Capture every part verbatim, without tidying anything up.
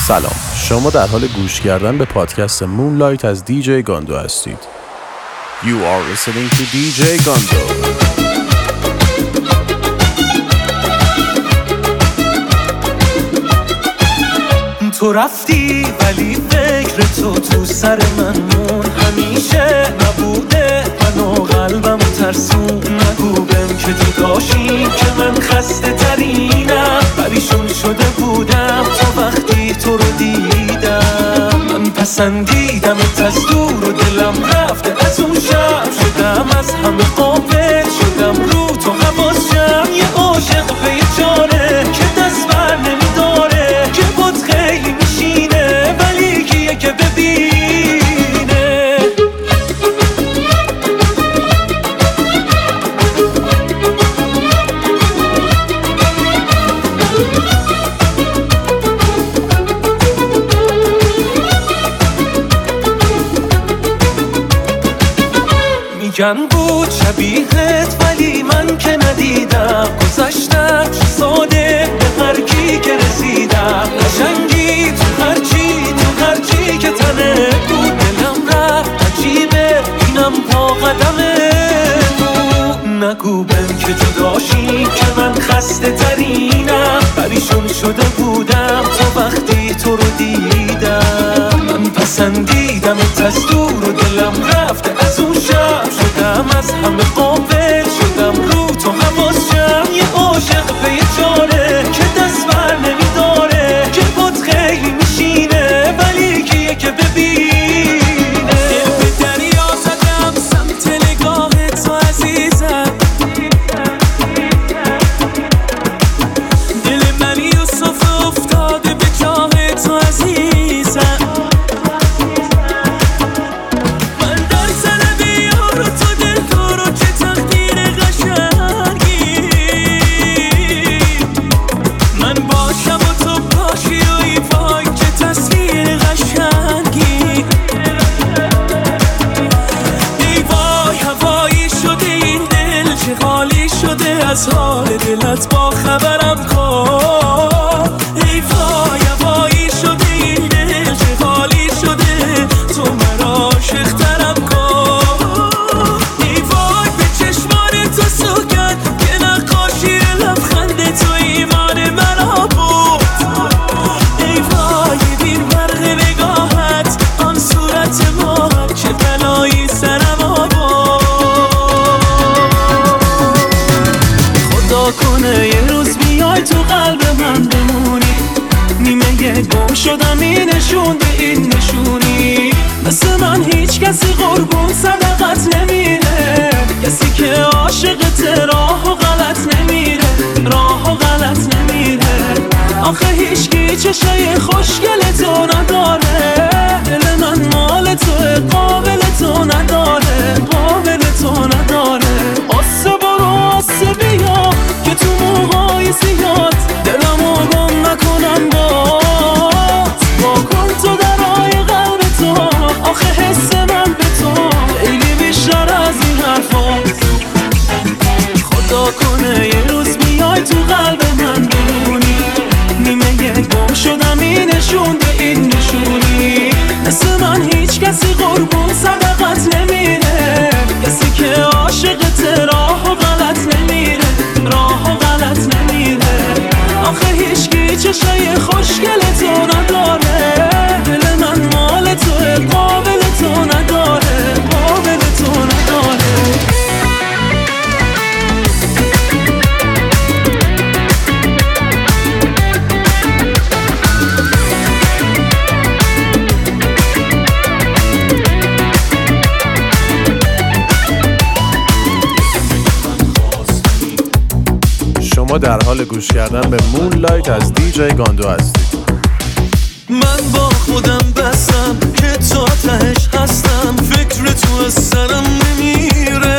سلام، شما در حال گوش کردن به پادکست مونلایت از دیجی گاندو هستید. You are listening to دیجی گاندو. تو رفتی ولی فکر تو تو سر من مون، همیشه نبوده منو قلبم ترسون. نگو بهم که تو داشتی که من خسته ترینم، پریشون شده بودم تا وقتی تو رو دیدم. من پسندیدمت از دور و دلم رفته از اون شب، شدم از همه غافل، شدم رو تو حواسم. یه عاشق بیچاره که دست بر نمیداره، که بود خیلی میشینه ولی کیه که ببینه. میگن بود شبیهت ولی من که ندیدم، گذشتم چه ساده به هر کی که رسیدم. قشنگی تو هرچی تو هرچی که تنه بود، دلم رفت عجیبه اینم پا قدمه بود. نگو بهم که جداشی که من خسته ترینم، پریشون شده بودم تا وقتی تو رو دیدم. من پسندیدمت از دور و دلم رفته از اون شب، شدم از همه غافل، شدم رو تو حواسم. یه عاشق بیچاره که دست بر نمیداره، که بود خیلی میشینه ولی کیه که ببینه. دل به دریا زدم سمت نگاه تو عزیزم، دل من یوسف افتاده به جاه تو عزیزم. از حال دلت با خبرم کن، ای وای هوایی شده این دل چه حالی شده، تو مرا عاشق ترم کن. ای وای به چشمان تو سوگن که نقاشی لبخند تو ایمان مرا بود. ای وای بین برق نگاهت آن صورت ماهت، چه بلایی سرم آورد. کنه یه روز بیای تو قلب من بمونی، نیمه گم شدم این نشون به این نشونی. مثل من هیچ کسی قربون صدقت نمیره، کسی که عاشقت راه و غلط نمیره، راه و غلط نمیره. آخه هیچکی چشای خوشگل تو نداره، دل من مال تو قابل تو نداره، قابل تو نداره. آسه برو آسه بیا که تو موهای زیاد دلمو گم نکنم بات. با کن تو درای قلب تو، آخه حس من به تو خیلی بیشتر از این حرفات. خدا کنه یه روز بیای تو قلب من بمونی، نیمه گم شدم این نشون به این نشونی. مثل من هیچ کسی قربون صدقت نمیره، کسی که عاشقت راه و غلط نمیره، راه و غلط نمیره. آخه هیچکی چشای خوشگل تو نداره، دل من مال تو قابل تو نداره، قابل تو نداره. شما در حال گوش کردن به مونلایت از دیجی گاندو هستید. من با خودم بستم که تا تهش هستم، فکر تو از سرم نمیره.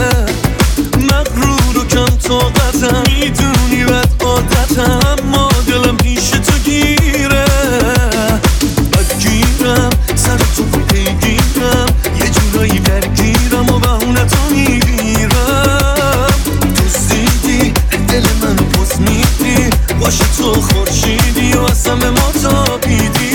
مغرور و کم طاقتم، میدونی بد عادتم، اما دلم پیش تو گیره. بدگیرم سر تو پیگیرم، یه جورایی درگیرم و بهونه تو میگیرم. تو زیدی دل من پس میدی، باشه تو خورشیدی و از همه ما تابیدی.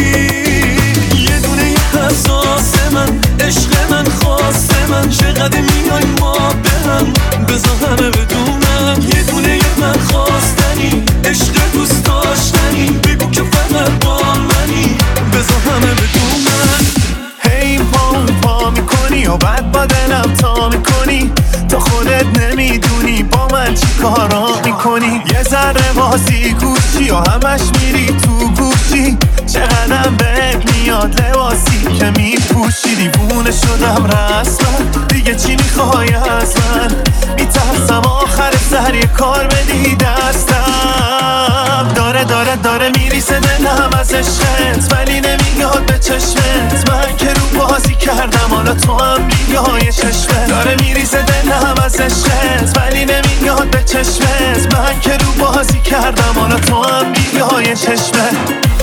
یه ذره بازی گوشی و همش میری تو گوشی، چقدرم بهت میاد لباسی که میپوشی. دیوونه شدم رسما، دیگه چی میخوای از من؟ میترسم آخر سر یه کار بدی دستم. داره داره داره میریسه دلم از عشقت، ولی نمیاد به چشمت. من که رو بازی کردم حالا تو هم بیای چشمت. داره میریسه دلم از عشقت، ولی نمیاد به چشمت. من که رو بازی کردم حالا تو هم بیای چشمت.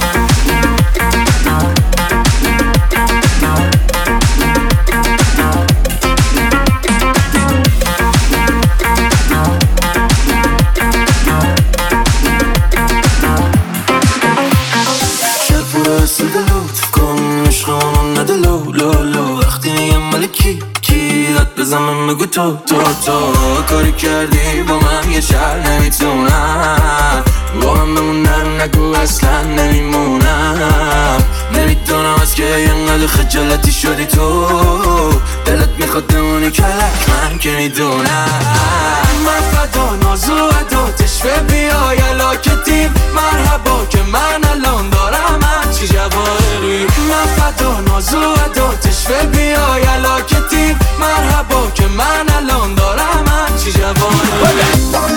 بزنم بگو تو تو تو کاری کردی با من یه شهر نمیتونم با من بمونم، نگو اصلا نمیمونم. نمیدونم از که اینقدر خجالتی شدی تو، دلت میخواد بمونی کلک من که میدونم. من فدا نازو ادو تشوه بیای علاکتیم، مرحبا که من الان دارم همچی جواهری. من فدا نازو ادو تشوه بیای علاکتیم، مرحبا که من الان دارم همچی جواهری.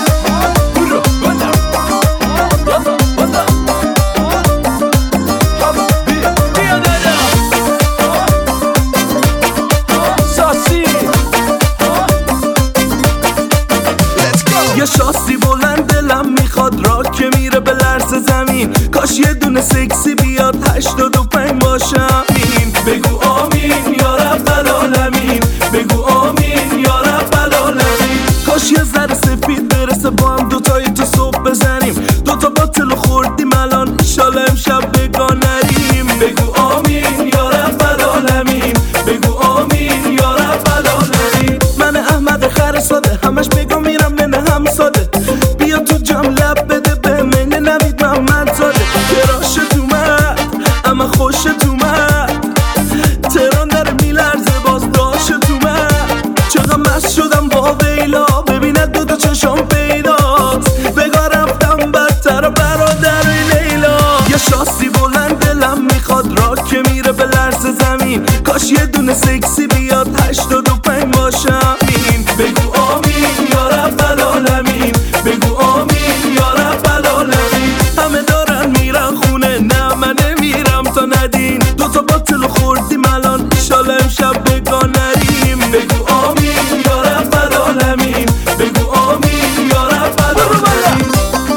یه شاسی بلند دلم میخواد راه که میره به لرز زمین، کاش یه دونه سکسی بیاد هشتاد و پنج باشم این. بگو آمین یا رب العالمین، بگو آمین یا رب العالمین. کاش یه ذره سفید برسه با هم دوتایی تو صبح بزنیم، دوتا باطل خوردیم الان ایشالا امشب بگاه نریم. بگو آمین یا رب العالمین، بگو آمین یا رب العالمین. من احمد خر ساده همش بگم میرم نه هم ساده، بیا تو جام لب بده به من نوید محمد زاده. کراشت اومد اما خوشت اومد، تهران داره میلرزه باز داشت اومد. چقدر مست شدم با ویلا، ببیند دو دو چشم پیداست. بگاه رفتم بدتر برادر لیلا. یه شاسی بلند دلم میخواد راه که میره به لرز زمین، کاش یه دونه سکسی بیاد هشتاد و پنج باشم این. بگو آمین یا رب العالمین، بگو آمین یا رب العالمین. همه دارن میرن خونه نه من نمیرم تا ندین، دوتا باطل خوردیم الان ایشالا امشب بگاه نریم. بگو آمین یا رب العالمین، بگو آمین یا رب العالمین.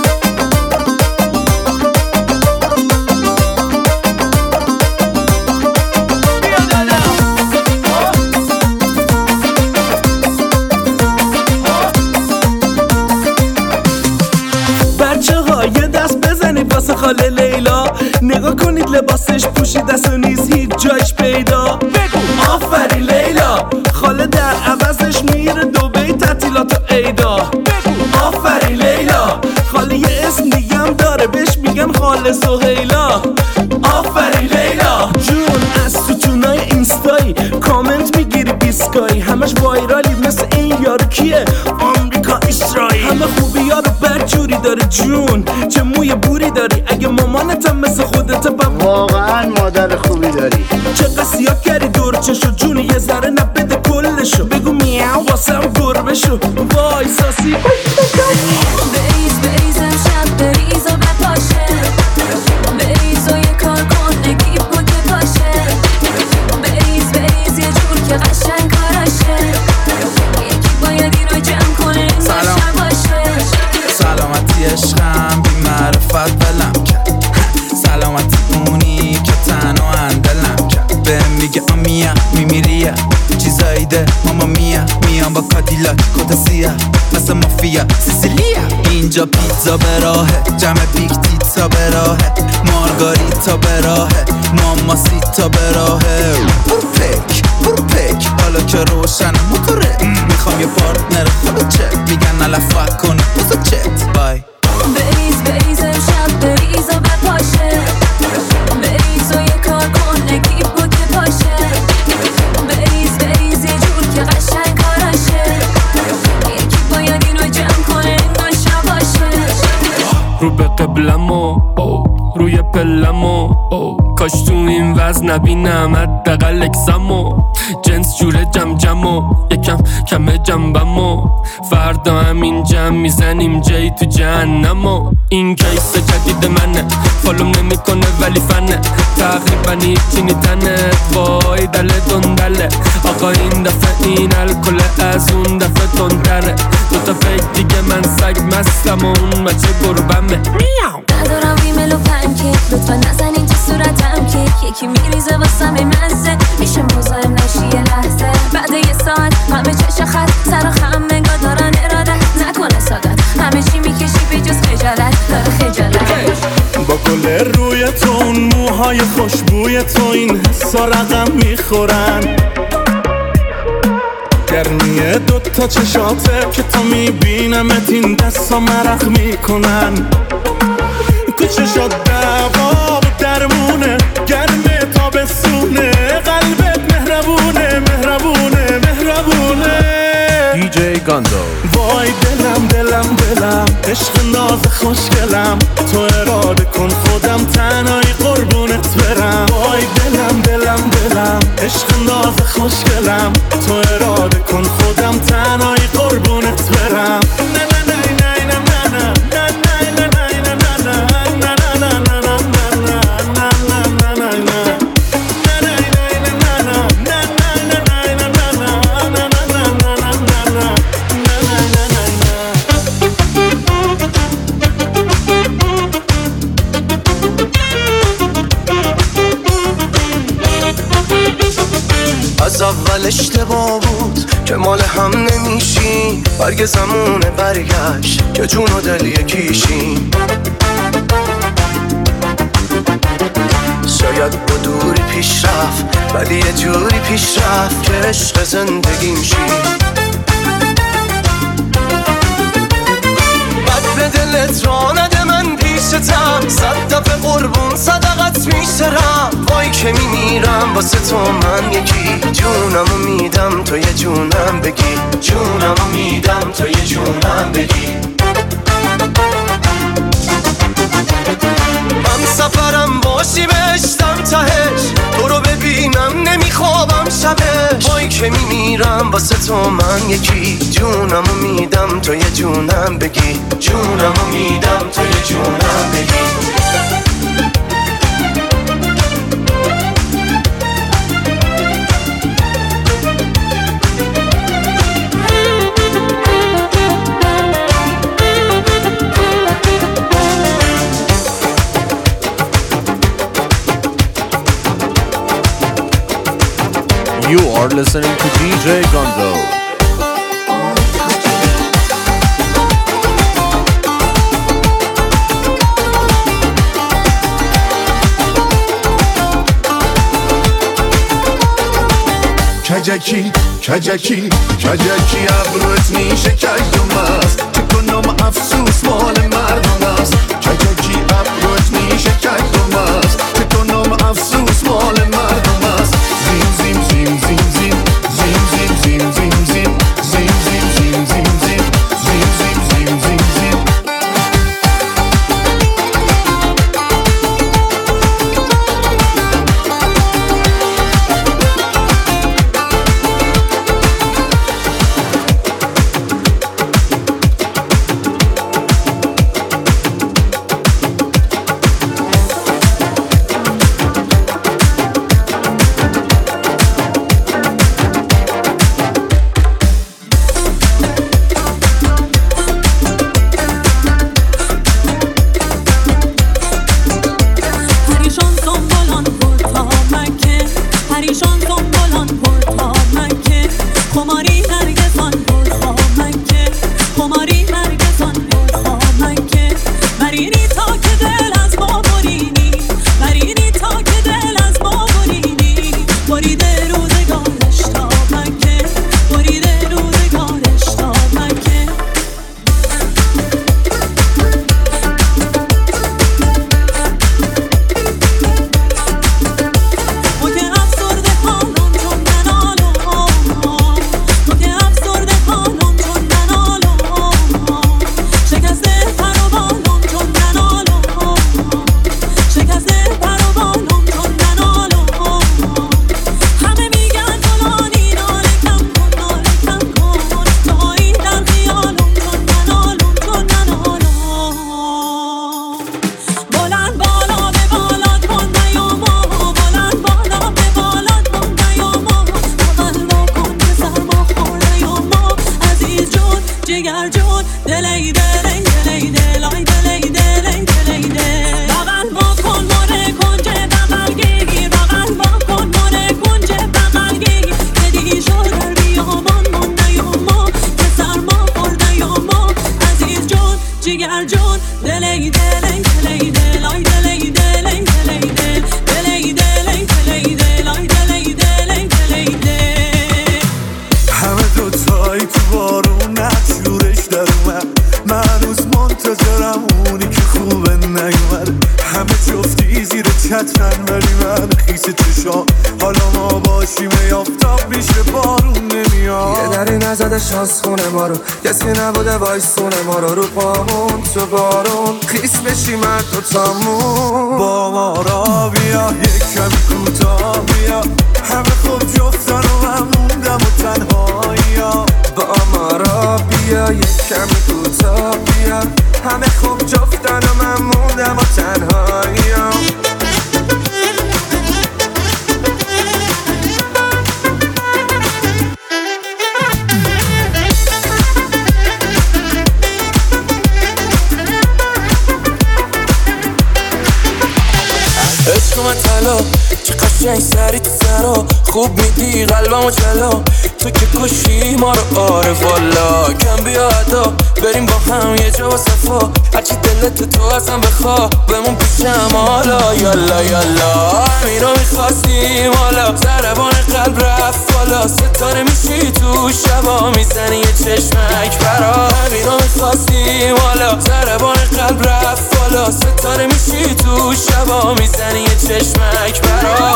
یه دست بزنید واسه خاله لیلا، نگاه کنید لباسش پوشیده است و نیز هیچ جایش پیدا. بگو آفرین لیلا، خاله در عوضش میره دبی تعطیلات و عیدا. بگو آفرین لیلا، خاله یه اسم دیگه هم داره بهش میگن خاله سهیلا. آفرین لیلا جون، از ستونای اینستایی کامنت میگیری بیسکایی، همش وایرالی مثل این یارو کیه آمریکا اسرائیل. همه خوبی ها رو برجوری داره جون، چه موی بوری داری، اگه مامانتم مثل خودت پا واقعا مادر خوبی داری. چه قصیا کردی دور چشو جون، یه ذره نبده کلشو. بگو میاو واسم گربه شو وای ساسی. بریز بریز امشب بریز و بپاشه، بریز و یه کار کن نگیب کن که پاشه. بریز بریز یه جور که قشنگ کاراشه، یکی باید این رو جمع کنه این باشه باشه. سلامتی عشقم بی معرفت بلم کرد، سلامتی اونی که تنها اندلم کرد. به میگه آمیا میمیریه چیزایی ده ماما میا، میام با کادیلاک کت سیاه مثل مافیا سیسیلیا. اینجا پیتزا به راهه، جمع بیگ تیتا به راهه، مارگاریتا به راهه، ماماسیتا به راهه. برو پک برو پک حالا که روشن موتوره، میخوام یه پارتنر خودت چه میگن علفت کن بزا چت بای. بریز بریز امشب بریز و بپاشه، بریز و یه کار کن نگیب کن که پاشه. بریز بریز یه جور که قشنگ کاراشه، یکی باید این رو جمع کنه این باشه باشه. قبلمو روی پلمو کاش تو این وزن نبینم حداقل اکسمو جنس جوره جم جمو یکم کم جنبمو فردا همین جمع میزنیم جایی تو جهنمو این کیس جدید منه فالوم نمیکنه ولی فنه تقریبا هیچی نیتنه وای دل دندله آقا این دفعه این الکل از اون دفعه تندره دوتا فکر دیگه من سگ مستم و اون بچه گربمه میاو ندارم ریمل و پنکیک لطفا نزنین تو صورتم کیک یکی میریزه واسم مزه میشه مزاحم نشی یه لحظه بعد یه ساعت همه چش خط سر و خم انگار دارن ارادت نکنه سادت همه چی میکشی به جز خجالت داره خجالت با گل روی تو اون موهای خوشبوی تو این حسا رقم میخورن گرمیه دوتا چشاته که تا میبینمت این دستا مرخ میکنن کوچشات دوا و درمونه گرمه تا بسونه قلبت مهربونه مهربونه مهربونه دیجی گاندو وای دلم دلم دلم عشق ناز خوشگلم تو اراده کن خودم تنهایی قربونت برم وای دلم دلم دلم عشق ناز خوشگلم تو اراده کن خودم تنهایی قربونت برم نه نه نه نه نه نه نه نه نه نه نه از اول اشتباه بود که مال هم نمیشیم برگ زمونه برگشت که جون و دل یکیشیم شاید با دوری پیش رفت ولی یه جوری پیش رفت که عشق زندگیم شی بد به دلت را نده من پیشتم صد دفعه قربون صدقت میشترم وای که میمیرم واسه تو من یکی جونمو میدم تو یه جونم بگی جونمو میدم تو یه جونم بگی من سفرم باشی بهشتم تهش تو رو ببینم نمیخوابم شبش وای که میمیرم واسه تو من یکی جونمو میدم تو یه جونم بگی جونمو میدم تو یه جونم بگی You are listening to دیجی Gondo. کجکی کجکی کجکی ابروت میشه کجم است چه کنم افسوس مال مردم است کجکی ابروت میشه کجم است چه کنم افسوس مال مردم است زیم زیم زیم زیم زیم زیم زیم زیم زیم زیم زیم زیم زیم زیم زیم زیم زیم زیم زیم تن ولی من خیس چشام حالا ما باشیم یافتاب میشه بارون نمیاد. یه دری نزده شانس خونه ما رو، کسی نبوده وایسونه ما رو، رو پامون تو بارون خیس بشیم من دوتامون. با ما را بیا یک کمی کوتاه بیا، همه خوب جفتن و من موندم و تنهایی ها. با ما را بیا یک کمی کوتاه بیا، همه خوب جفتن و من موندم و تنهایی ها. عشق من طلا چه قشنگ سری تو سرا، خوب میدی قلبمو جلا، تو که کشی ما رو آره والا. کم بیا ادا بریم با هم یه جا و صفا، هرچی دلت تو ازم بخوا بمون پیشم حالا. یالا یالا همین رو میخواستیم حالا، ضربان قلب رفت بالا، ستاره میشی تو شبا میزنی یه چشمک برا. همین رو میخواستیم حالا، ضربان قلب رفت بالا، ستاره میشی تو شبا میزنی یه چشمک برا.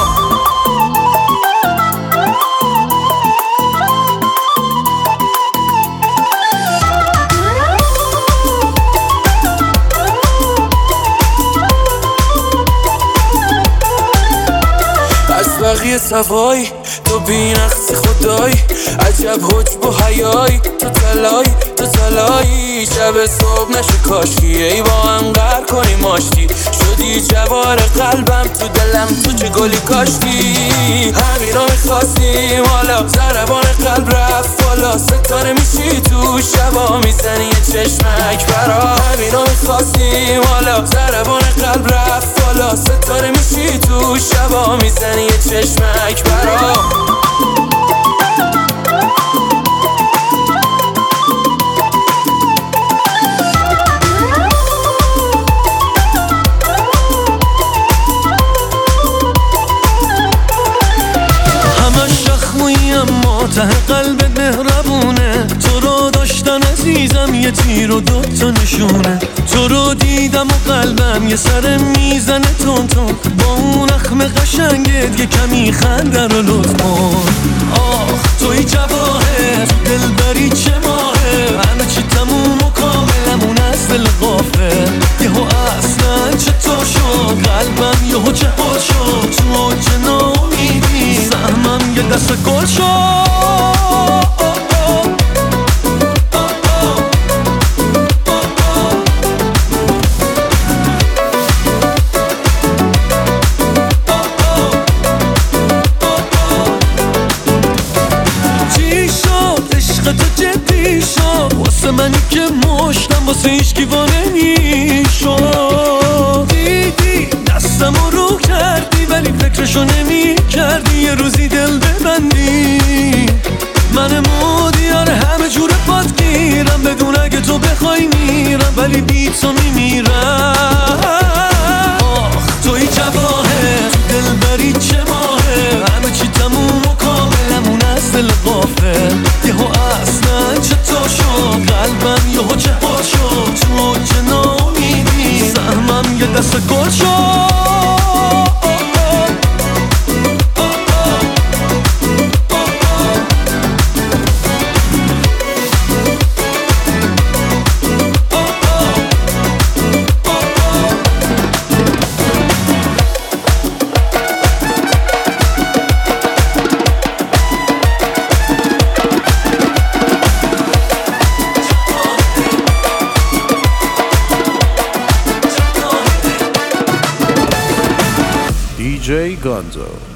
از بقیه صفایی تو بی نقص خدایی، عجب حجب و حیایی، تو تلایی تو تلایی. شب صبح نشه کاشکی ای با هم قر کنی ماشتی، شدی جوار قلبم تو دلم تو چه گلی کاشتی. همین رو میخواستیم حالا، ضربان قلب رفت بالا، ستاره میشی تو شبا میزنی یه چشمک برا. همین رو میخواستیم حالا، ضربان قلب رفت بالا، ستاره میشی تو شبا میزنی یه چشمک برا. ته قلب مهربونه، تو رو داشتن عزیزم یه تیر و دوتا نشونه. تو رو دیدم و قلبم یه سر میزنه تون تون، با اون اخم قشنگت یه کمی خنده رو لطف کن. آخ توی جواهر دلبری چه ماهه، همه چی تموم و کاملمون از دل غافل. یهو اصلا چطور شد قلبم یهو چه حال شد، تو چه ناامیدی سهمم یه دست گل شد. واسه منی که مشتم واسه هیچکی وا نمیشد. دیدی دستم رو کردی ولی فکرشو نمی کردی یه روزی دل ببندی. من مودیار همه جور پات گیرم، بدون اگه تو بخوای میرم ولی بی تو میمیرم. آخ توی جواهر دلبری چه ماهه، همه چی تموم و کاملمون از دل غافل. یهو اصلا چطور شد قلبم یهو چه حال شد، تو چه ناامیدی سهمم یه دست گل شد. D J Gonzo.